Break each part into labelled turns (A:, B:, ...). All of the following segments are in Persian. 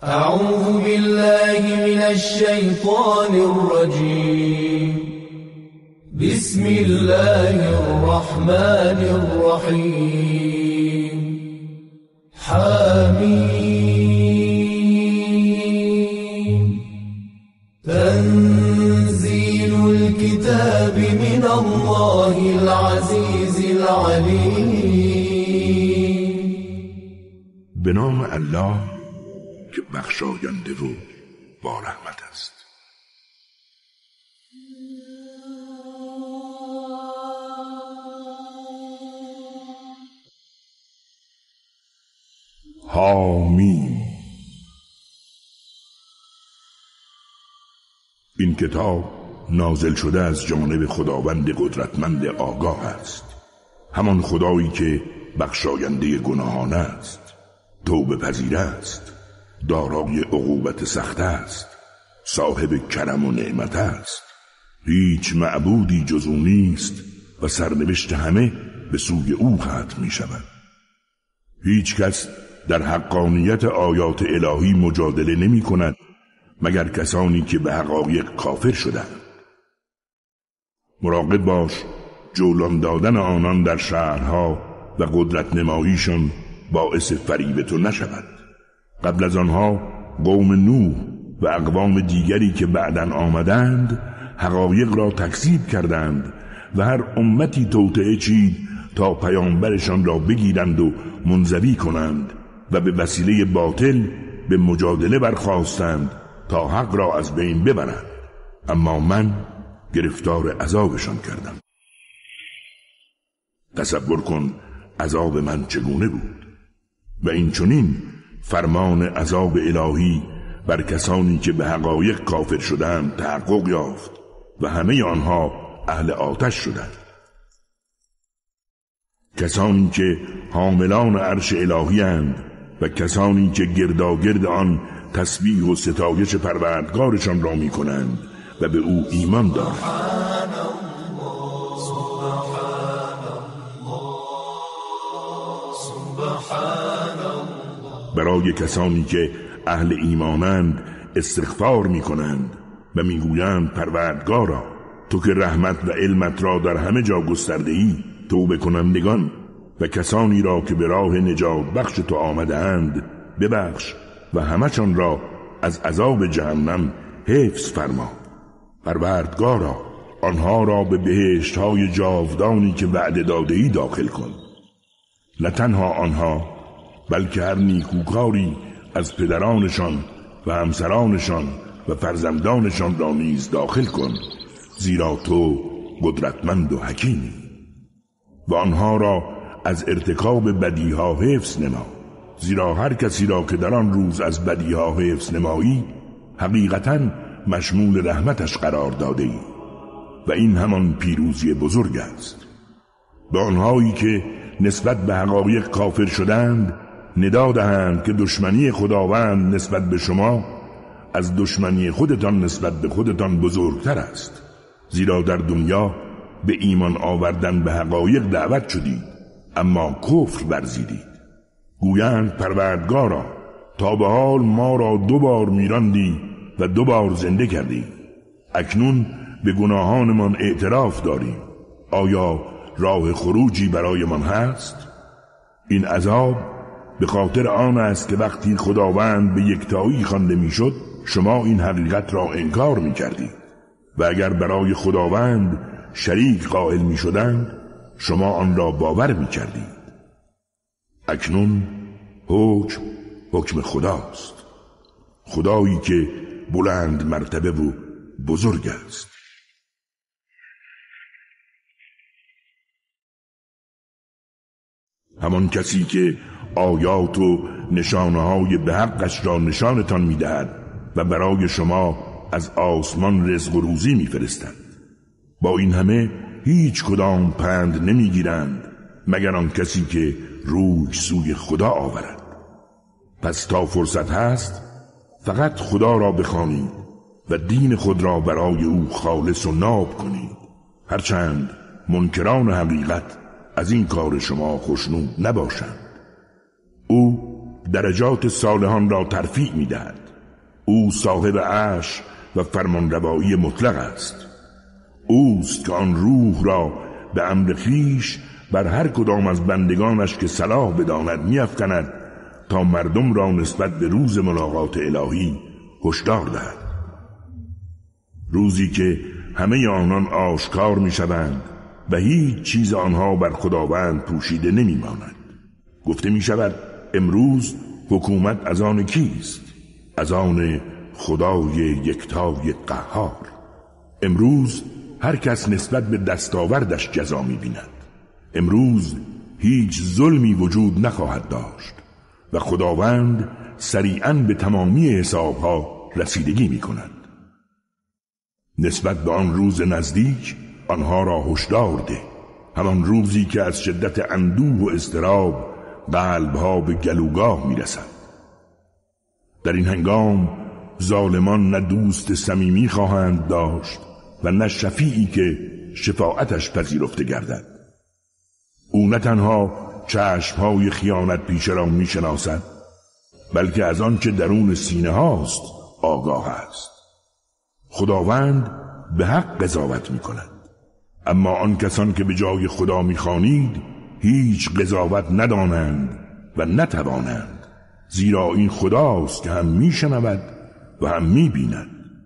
A: اعوذ بالله من الشیطان الرجیم. بسم الله الرحمن الرحیم. حمیم. تنزیل الكتاب من الله العزیز العلیم.
B: به نام الله که بخشاینده و با رحمت است. حمیم. این کتاب نازل شده از جانب خداوند قدرتمند آگاه است، همان خدایی که بخشاینده گناهان است، توبه پذیر است، دارای عقوبت سخت است، صاحب کرم و نعمت است. هیچ معبودی جز او نیست و سرنوشت همه به سوی او ختم می شود. هیچ کس در حقانیت آیات الهی مجادله نمی کند مگر کسانی که به حقایق کافر شدند. مراقب باش جولان دادن آنان در شهرها و قدرت نماییشان باعث فریب تو نشود. قبل از آنها قوم نوح و اقوام دیگری که بعداً آمدند حقایق را تکذیب کردند و هر امتی توطئه چید تا پیامبرشان را بگیرند و منزوی کنند و به وسیله باطل به مجادله برخاستند تا حق را از بین ببرند، اما من گرفتار عذابشان کردم. تصور کن عذاب من چگونه بود. و این چنین فرمان عذاب الهی بر کسانی که به حقایق کافر شدند تحقق یافت و همه آنها اهل آتش شدند. کسانی که حاملان عرش الهی اند و کسانی که گرداگرد آن تسبیح و ستایش پروردگارشان را می کنند و به او ایمان دارند. برای کسانی که اهل ایمانند استغفار می کنند و می گویند پروردگارا تو که رحمت و علمت را در همه جا گسترده ای، توبه کنندگان و کسانی را که به راه نجات بخش تو آمده اند ببخش و همه‌شان را از عذاب جهنم حفظ فرما. پروردگارا آنها را به بهشت‌های جاودانی که وعده داده ای داخل کن. نه تنها آنها بلکه هر نیکوکاری از پدرانشان و همسرانشان و فرزندانشان را نیز داخل کن، زیرا تو قدرتمند و حکیمی. و آنها را از ارتکاب بدیها حفظ نما، زیرا هر کسی را که در آن روز از بدیها حفظ نمایی حقیقتاً مشمول رحمتش قرار داده ای و این همان پیروزی بزرگ است. به آنهایی که نسبت به حقایق کافر شدند ندا دهند که دشمنی خداوند نسبت به شما از دشمنی خودتان نسبت به خودتان بزرگتر است، زیرا در دنیا به ایمان آوردن به حقایق دعوت شدید اما کفر ورزیدید. گویند پروردگارا تا به حال ما را 2 بار میراندی و 2 بار زنده کردی. اکنون به گناهانمان اعتراف داریم، آیا راه خروجی برای من هست؟ این عذاب به خاطر آن است که وقتی خداوند به یکتایی خوانده میشد شما این حقیقت را انکار میکردید و اگر برای خداوند شریک قائل میشدند شما آن را باور میکردید. اکنون حکم خداست، خدایی که بلند مرتبه و بزرگ است. همان کسی که آیات و نشانه‌های به حقش را نشانتان می‌دهد و برای شما از آسمان رزق و روزی می‌فرستد. با این همه هیچ کدام پند نمی‌گیرند مگر آن کسی که روی سوی خدا آورد. پس تا فرصت هست فقط خدا را بخوانید و دین خود را برای او خالص و ناب کنید، هرچند منکران حقیقت از این کار شما خوشنود نباشند. او درجات صالحان را ترفیع می‌دهد. او صاحب عرش و فرمانروایی مطلق است. اوست که آن روح را به امر خویش بر هر کدام از بندگانش که صلاح بداند می‌افکند تا مردم را نسبت به روز ملاقات الهی هشدار دهد. روزی که همه آنان آشکار می‌شوند و هیچ چیز آنها بر خداوند پوشیده نمی‌ماند. گفته می‌شود امروز حکومت از آن کیست؟ از آن خدای یکتای قهار. امروز هر کس نسبت به دستاوردش جزا می‌بیند. امروز هیچ ظلمی وجود نخواهد داشت و خداوند سریعاً به تمامی حسابها رسیدگی می‌کند. نسبت به آن روز نزدیک آنها را هشدار ده، همان روزی که از شدت اندوه و اضطراب قلبها به گلوگاه میرسد. در این هنگام ظالمان نه دوست صمیمی خواهند داشت و نه شفیعی که شفاعتش پذیرفته گردد. او نه تنها چشمهای خیانت پیشه را میشناسد، بلکه از آنچه درون سینه هاست آگاه است. خداوند به حق قضاوت میکند، اما آن کسان که به جای خدا میخوانید هیچ قضاوت ندانند و نتوانند، زیرا این خداست که هم میشنود و هم میبیند.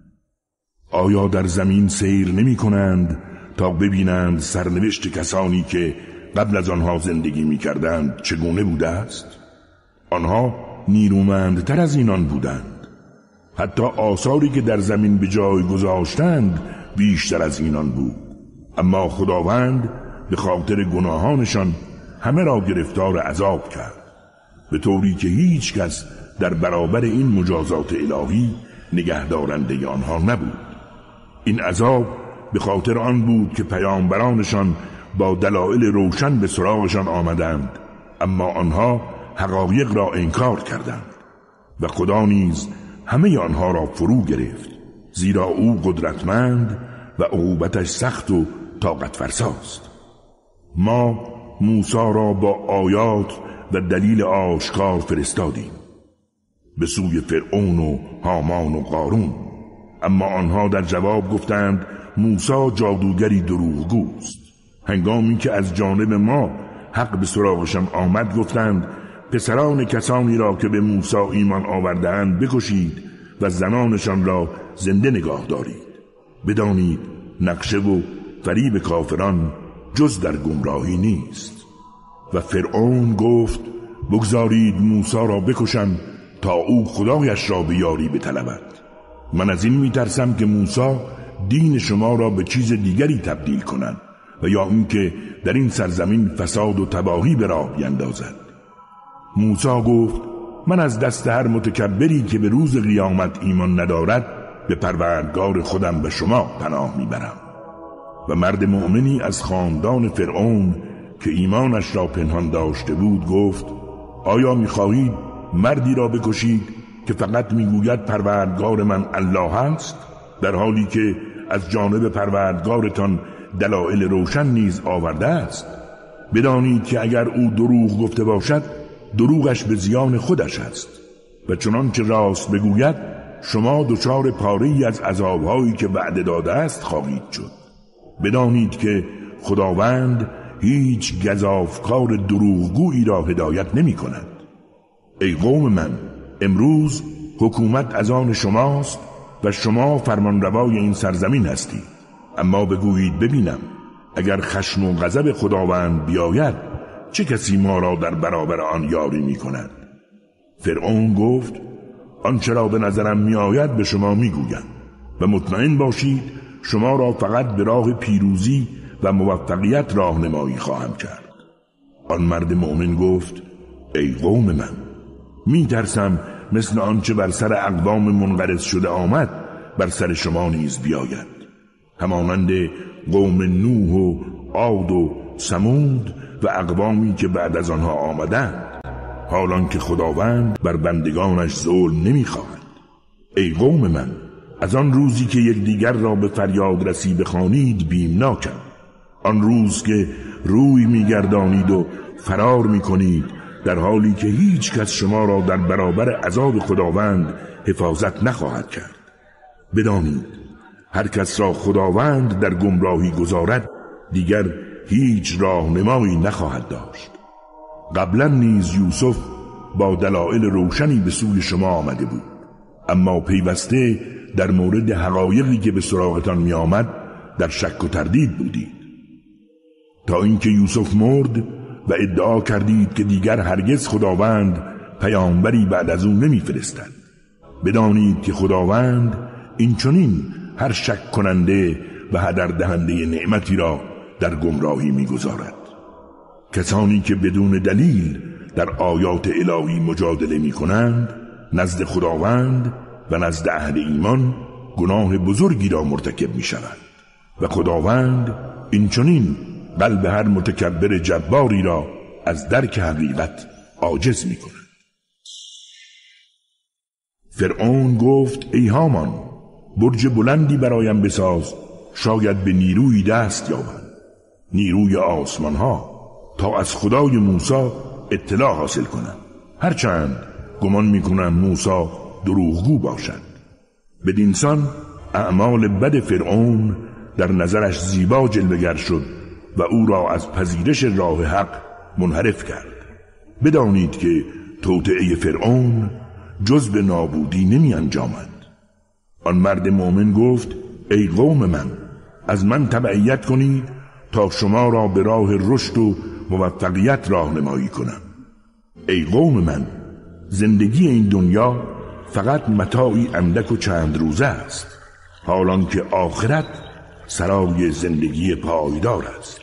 B: آیا در زمین سیر نمی کنند تا ببینند سرنوشت کسانی که قبل از آنها زندگی میکردند چگونه بوده است؟ آنها نیرومندتر از اینان بودند. حتی آثاری که در زمین به جای گذاشتند بیشتر از اینان بود، اما خداوند به خاطر گناهانشان همه را گرفتار عذاب کرد، به طوری که هیچ کس در برابر این مجازات الهی نگهدارنده آنها نبود. این عذاب به خاطر آن بود که پیامبرانشان با دلایل روشن به سراغشان آمدند، اما آنها حقایق را انکار کردند و خدا نیز همه آنها را فرو گرفت، زیرا او قدرتمند و عقوبتش سخت و طاقت فرساست. ما موسی را با آیات و دلیل آشکار فرستادیم به سوی فرعون و هامان و قارون، اما آنها در جواب گفتند موسی جادوگری دروغگوست. هنگامی که از جانب ما حق به سراغشان آمد گفتند پسران کسانی را که به موسی ایمان آورده‌اند بکشید و زنانشان را زنده نگاه دارید. بدانید نقشه و فریب کافران جز در گمراهی نیست. و فرعون گفت بگذارید موسی را بکشم تا او خدایش را به یاری بطلبد. من از این میترسم که موسی دین شما را به چیز دیگری تبدیل کند و یا اینکه در این سرزمین فساد و تباهی به راه بیندازد. موسی گفت من از دست هر متکبری که به روز قیامت ایمان ندارد به پروردگار خودم به شما پناه میبرم. و مرد مؤمنی از خاندان فرعون که ایمانش را پنهان داشته بود گفت آیا میخواهید مردی را بکشید که فقط میگوید پروردگار من الله است، در حالی که از جانب پروردگارتان دلایل روشن نیز آورده است؟ بدانید که اگر او دروغ گفته باشد دروغش به زیان خودش است و چنان که راست بگوید شما دچار پاره‌ای از عذابهایی که وعده داده است خواهید شد. بدانید که خداوند هیچ گزافکار دروغگویی را هدایت نمی کند. ای قوم من، امروز حکومت از آن شماست و شما فرمانروای این سرزمین هستید. اما بگویید ببینم اگر خشم و غضب خداوند بیاید چه کسی ما را در برابر آن یاری می کند؟ فرعون گفت آنچه را به نظرم می آید به شما می گویم و مطمئن باشید شما را فقط به راه پیروزی و موفقیت راهنمایی خواهم کرد. آن مرد مؤمن گفت ای قوم من، می ترسم مثل آنچه بر سر اقوام منقرض شده آمد بر سر شما نیز بیاید، همانند قوم نوح و عاد و ثمود و اقوامی که بعد از آنها آمدند، حالان که خداوند بر بندگانش ظلم نمی‌خواهد. ای قوم من، از آن روزی که یکدیگر را به فریاد رسی بخوانید بیمناکم، آن روز که روی میگردانید و فرار میکنید در حالی که هیچ کس شما را در برابر عذاب خداوند حفاظت نخواهد کرد. بدانید هر کس را خداوند در گمراهی گذارد دیگر هیچ راهنمایی نخواهد داشت. قبلا نیز یوسف با دلایل روشنی به سوی شما آمده بود، اما پیوسته در مورد حقایقی که به سراغتان می آمد در شک و تردید بودید، تا اینکه یوسف مرد و ادعا کردید که دیگر هرگز خداوند پیامبری بعد از او نمی فرستد. بدانید که خداوند این چنین هر شک کننده و هدر دهنده نعمتی را در گمراهی می گذارد. کسانی که بدون دلیل در آیات الهی مجادله می کنند نزد خداوند و نزد اهل ایمان گناه بزرگی را مرتکب می شوند و خداوند این چنین قلب هر متکبر جباری را از درک حقیقت عاجز می کند. فرعون گفت ای هامان برج بلندی برایم بساز، شاید به نیروی دست یابم، نیروی آسمان ها، تا از خدای موسی اطلاع حاصل کنم، هرچند گمان میکنم موسی دروغگو باشد. بدینسان اعمال بد فرعون در نظرش زیبا جلوگر شد و او را از پذیرش راه حق منحرف کرد. بدانید که توطئه فرعون جز به نابودی نمی انجامد. آن مرد مؤمن گفت ای قوم من، از من تبعیت کنید تا شما را به راه رشد و موفقیت راهنمایی کنم. ای قوم من، زندگی این دنیا فقط متاعی اندک و چند روزه است، حالان که آخرت سرای زندگی پایدار است.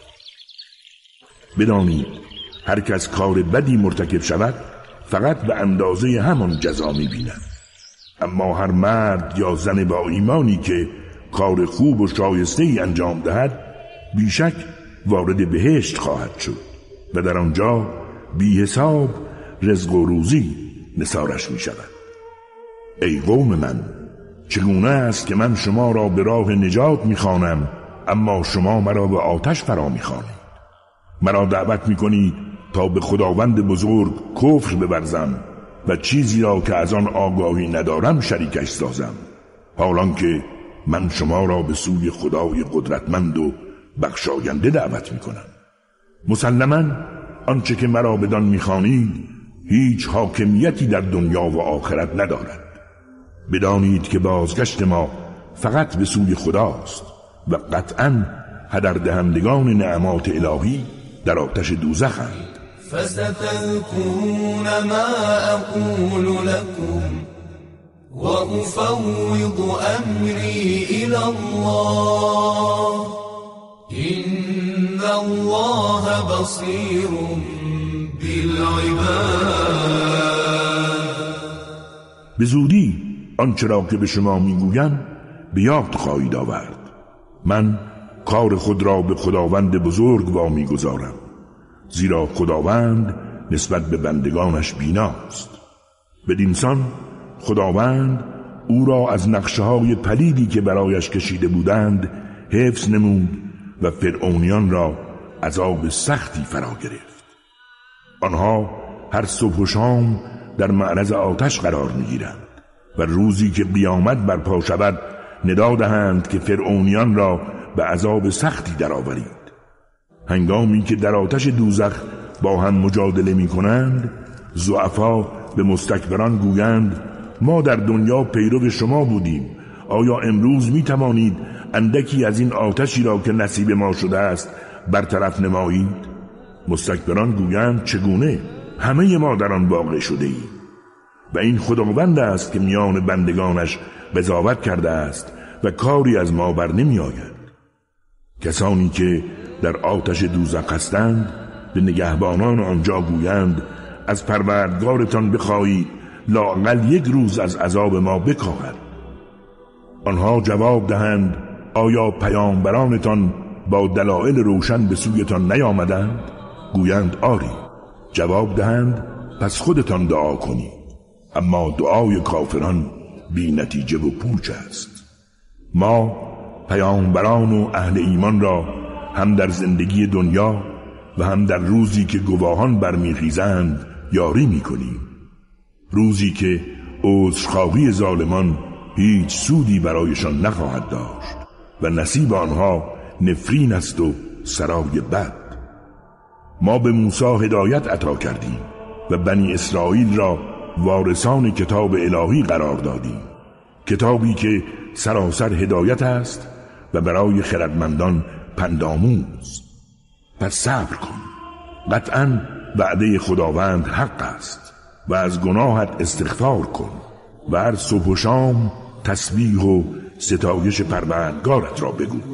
B: بدانید هر کس کار بدی مرتکب شود فقط به اندازه همان جزا می‌بیند، اما هر مرد یا زن با ایمانی که کار خوب و شایسته‌ای انجام دهد بیشک وارد بهشت خواهد شد و در آنجا بی حساب رزق و روزی نثارش می شود. ای قوم من، چگونه است که من شما را به راه نجات می خوانم اما شما مرا به آتش فرا می خوانید؟ مرا دعوت می کنید تا به خداوند بزرگ کفر بورزم و چیزی را که از آن آگاهی ندارم شریکش سازم، حالان که من شما را به سوی خدای قدرتمند و بخشاینده دعوت می کنم. مسلماً آنچه که مرا بدان می خوانید هیچ حاکمیتی در دنیا و آخرت ندارد. بدانید که بازگشت ما فقط به سوی خداست و قطعاً هدر دهندگان نعمات الهی در آتش دوزخند.
A: فستذكرون ما أقول لكم وأفوض أمري إلى الله إن الله بصير بالعباد.
B: به زودی آنچه را که به شما میگویم به یاد خواهید آورد. من کار خود را به خداوند بزرگ وامی گذارم، زیرا خداوند نسبت به بندگانش بیناست. بدینسان خداوند او را از نقشه‌های پلیدی که برایش کشیده بودند حفظ نمود و فرعونیان را عذاب سختی فرا گرفت. آنها هر صبح و شام در معرض آتش قرار می‌گیرند و روزی که قیامت برپا شود ندا دهند که فرعونیان را به عذاب سختی درآورید. هنگامی که در آتش دوزخ با هم مجادله می کنند، ضعفا به مستکبران گویند ما در دنیا پیرو شما بودیم، آیا امروز می توانید اندکی از این آتشی را که نصیب ما شده است برطرف نمایید؟ مستکبران گویند چگونه؟ همه ما در آن واقع شده ایم و این خداوند است که میان بندگانش قضاوت کرده است و کاری از ما بر نمی آید. کسانی که در آتش دوزخ هستند به نگهبانان آنجا گویند از پروردگارتان بخواهید لااقل یک روز از عذاب ما بکاهد. آنها جواب دهند آیا پیامبرانتان با دلایل روشن به سویتان نیامدند؟ گویند آری. جواب دهند پس خودتان دعا کنید، اما دعای کافران بی نتیجه و پوچ است. ما پیامبران و اهل ایمان را هم در زندگی دنیا و هم در روزی که گواهان برمیخیزند یاری میکنیم، روزی که عذرخواهی ظالمان هیچ سودی برایشان نخواهد داشت و نصیب آنها نفرین است و سرای بد. ما به موسی هدایت عطا کردیم و بنی اسرائیل را وارثان کتاب الهی قرار دادیم، کتابی که سراسر هدایت است و برای خردمندان پندآموز. پس صبر کن، قطعاً وعده خداوند حق است و از گناهت استغفار کن و هر صبح و شام تسبیح و ستایش پروردگارت را بگو.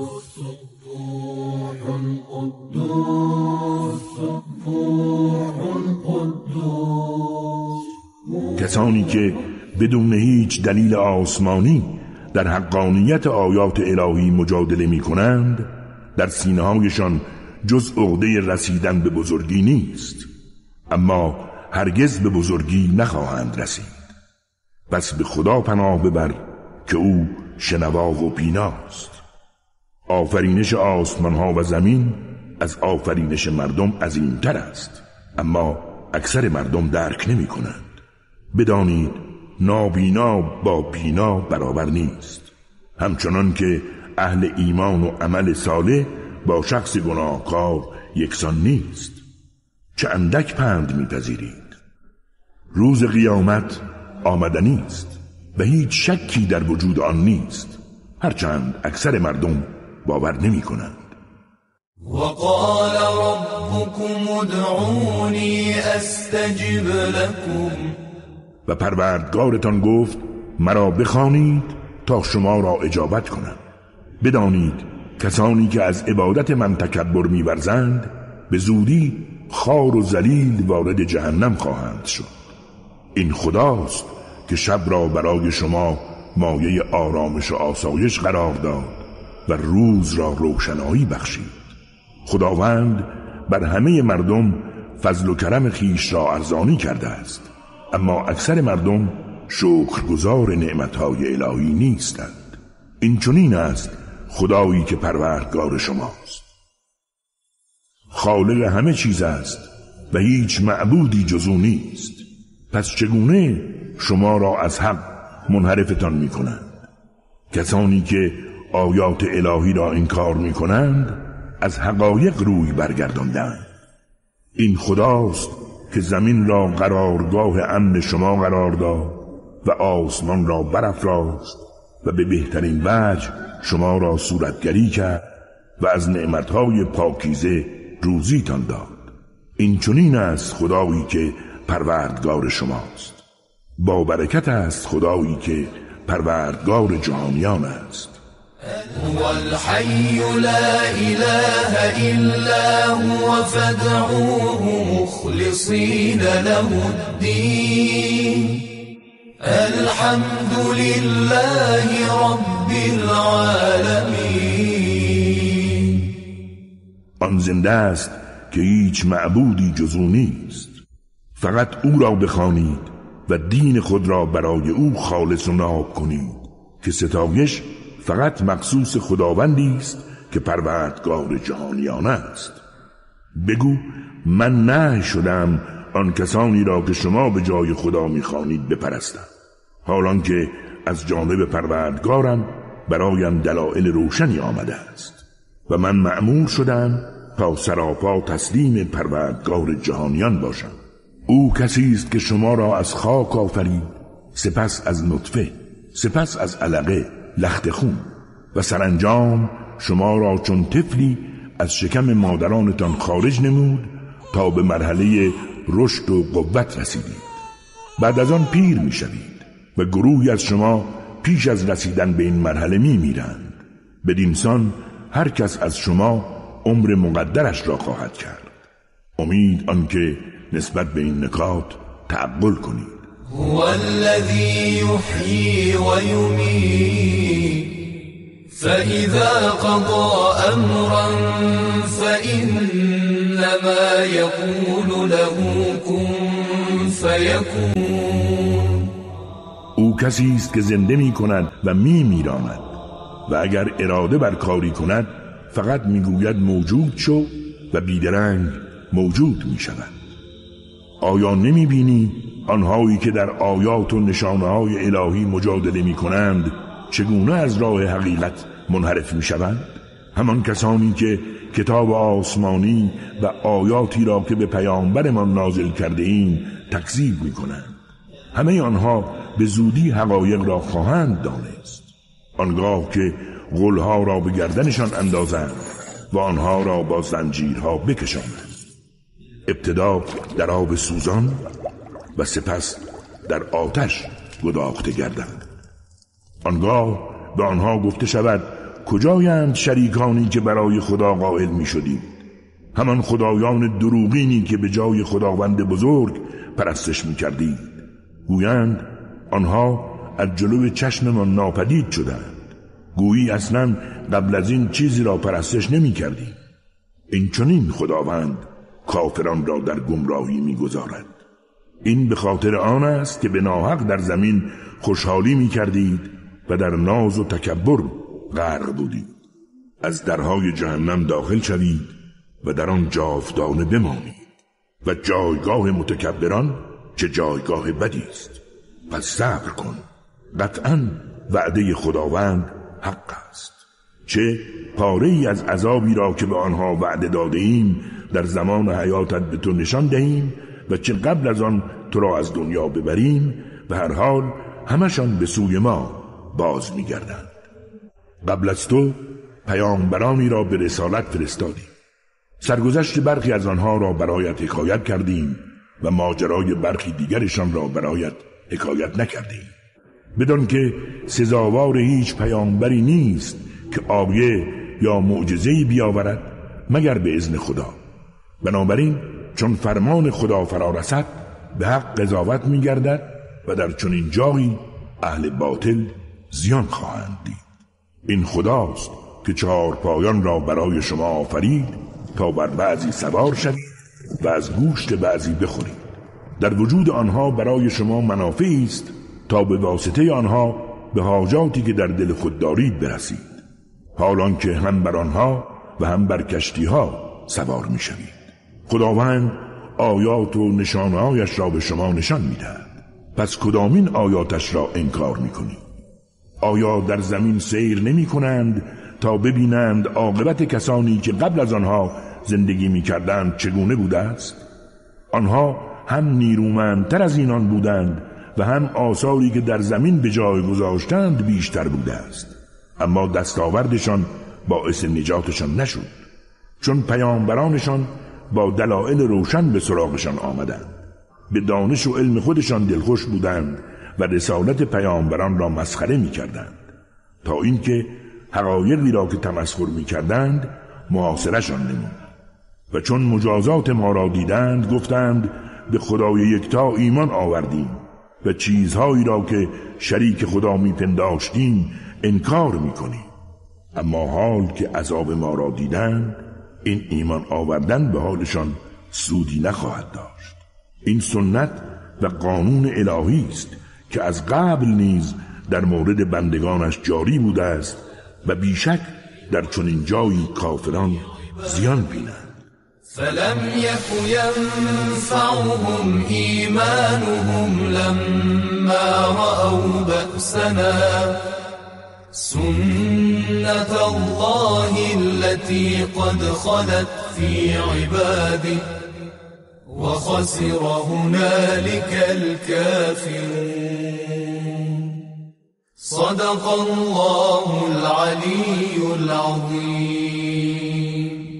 B: کسانی که بدون هیچ دلیل آسمانی در حقانیت آیات الهی مجادله می کنند، در سینه هایشان جز عقده رسیدن به بزرگی نیست، اما هرگز به بزرگی نخواهند رسید. پس به خدا پناه ببر که او شنوا و بیناست. آفرینش آسمان ها و زمین از آفرینش مردم عظیم‌تر است، اما اکثر مردم درک نمی کنند. بدانید نابینا با بینا برابر نیست، همچنان که اهل ایمان و عمل صالح با شخص گناهکار یکسان نیست. چه اندک پند می‌پذیرید. روز قیامت آمدنی است و هیچ شکی در وجود آن نیست، هرچند اکثر مردم باور نمی‌کنند.
A: وقال ربكم ادعوني استجب لكم.
B: و پروردگارتان گفت مرا بخوانید تا شما را اجابت کنم. بدانید کسانی که از عبادت من تکبر می‌ورزند به زودی خوار و ذلیل وارد جهنم خواهند شد. این خداست که شب را برای شما مایه آرامش و آسایش قرار داد و روز را روشنایی بخشید. خداوند بر همه مردم فضل و کرم خیش را ارزانی کرده است، اما اکثر مردم شکرگزار نعمتهای الهی نیستند. این چنین است خدایی که پروردگار شماست، خالق همه چیز است و هیچ معبودی جز او نیست. پس چگونه شما را از حق منحرفتان می کنند؟ کسانی که آیات الهی را انکار می کنند از حقایق روی برگرداندند. این خداست که زمین را قرارگاه امن شما قرار داد و آسمان را برافراخت و به بهترین وجه شما را صورتگری کرد و از نعمتهای پاکیزه روزیتان داد. این چنین است خدایی که پروردگار شماست. با برکت است خدایی که پروردگار جهانیان است.
A: هو الحي لا إله إلا هو فادعوه مخلصين له الدين الحمد لله رب العالمين.
B: آن زنده است که هیچ معبودی جز او نیست، فقط او را بخوانید و دین خود را برای او خالص و ناب کنید که ستایش فقط مخصوص خداوندی است که پروردگار جهانیان است. بگو من نهی شدم آن کسانی را که شما به جای خدا می‌خوانید بپرستم، حالان که از جانب پروردگارم برایم دلایل روشنی آمده است و من مأمور شدم تا سراپا تسلیم پروردگار جهانیان باشم. او کسی است که شما را از خاک آفرید، سپس از نطفه، سپس از علقه لخت خون و سرانجام شما را چون طفلی از شکم مادرانتان خارج نمود تا به مرحله رشد و قوت رسیدید. بعد از آن پیر می شوید و گروهی از شما پیش از رسیدن به این مرحله می میرند. بدینسان هر کس از شما عمر مقدرش را خواهد کرد. امید آنکه نسبت به این نکات تعقل کنید.
A: هو الذي يحيي ويميت فإذا قضى أمرا فإنما يقول له كن فيكون.
B: او کسی است که زنده می کند و می میراند و اگر اراده بر کاری کند فقط می گوید موجود شو و بیدرنگ موجود می شود. آیا نمی بینی آنهایی که در آیات و نشانه‌های الهی مجادله می کنند چگونه از راه حقیقت منحرف می شوند؟ همان کسانی که کتاب آسمانی و آیاتی را که به پیامبرمان نازل کرده ایم تکذیب می کنند. همه آنها به زودی حقایق را خواهند دانست، آنگاه که غولها را به گردنشان اندازند و آنها را با زنجیرها بکشانند، ابتدا در آب سوزان و سپس در آتش گداخته گردند. آنگاه به آنها گفته شود کجایند شریکانی که برای خدا قائل می شدید؟ همان خدایان دروغینی که به جای خداوند بزرگ پرستش می کردید. گویند آنها از جلوی چشممان ناپدید شدند، گویی اصلا قبل از این چیزی را پرستش نمی کردیم. این چنین خداوند کافران را در گمراهی می گذارد. این به خاطر آن است که به ناحق در زمین خوشحالی می کردید و در ناز و تکبر غرق بودید. از درهای جهنم داخل شوید و در آن جاودانه بمانید و جایگاه متکبران چه جایگاه بدی است. پس صبر کن، قطعاً وعده خداوند حق است. چه پاره ای از عذابی را که به آنها وعده داده ایم در زمان حیاتت به تو نشان دهیم و چه قبل از آن تو را از دنیا ببریم، به هر حال همشان به سوی ما باز می‌گردند. قبل از تو پیامبرانی را به رسالت فرستادیم، سرگذشت برخی از آنها را برایت حکایت کردیم و ماجرای برخی دیگرشان را برایت حکایت نکردیم، بدان که سزاوار هیچ پیامبری نیست که آیه یا معجزه‌ای بیاورد مگر به اذن خدا. بنابراین چون فرمان خدا فرا رسد به حق قضاوت می‌گردد و در چنین جایی اهل باطل زیان خواهند دید. این خداست که چهار پایان را برای شما آفرید تا بر بعضی سوار شوید و از گوشت بعضی بخورید. در وجود آنها برای شما منافعی است تا به واسطه آنها به حاجاتی که در دل خود دارید برسید، حالان که هم بر آنها و هم بر کشتی‌ها سوار می‌شوید. خداوند آیات و نشانه‌هایش را به شما نشان می‌دهد، پس کدامین آیاتش را انکار می‌کنید؟ آیا در زمین سیر نمی‌کنند تا ببینند عاقبت کسانی که قبل از آنها زندگی می‌کردند چگونه بوده است؟ آنها هم نیرومندتر از اینان بودند و هم آثاری که در زمین به جای گذاشتند بیشتر بوده است، اما دستاوردشان باعث نجاتشان نشد، چون پیامبرانشان با دلایل روشن به سراغشان آمدند. به دانش و علم خودشان دلخوش بودند و رسالت پیامبران را مسخره می‌کردند، تا اینکه حقایقی را که تمسخر می‌کردند محاصره‌شان نمود و چون مجازات ما را دیدند گفتند به خدای یکتا ایمان آوردیم و چیزهایی را که شریک خدا می‌پنداشتیم انکار می‌کنیم. اما حال که عذاب ما را دیدند این ایمان آوردن به حالشان سودی نخواهد داشت. این سنت و قانون الهی است که از قبل نیز در مورد بندگانش جاری بوده است و بیشک در چنین جایی کافران زیان بینند.
A: فلم یک ینفعهم ایمانهم لما رأوا بأسنا سنت الله التي قد خلت في عباده وخسر هنالك الكافرون. صدق الله العلي العظيم.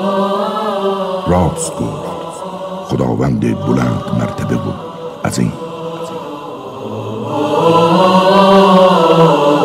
B: راست گفت خداوند بلند مرتبه و عظیم.